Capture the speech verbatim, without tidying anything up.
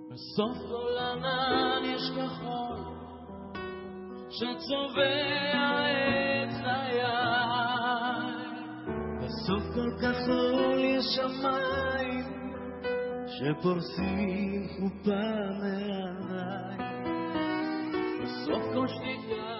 בסוף כל ענן יש כחול שצובע את חיי, בסוף כל כחול יש שמיים שפורסים חופה מעליי, בסוף כל שתיקה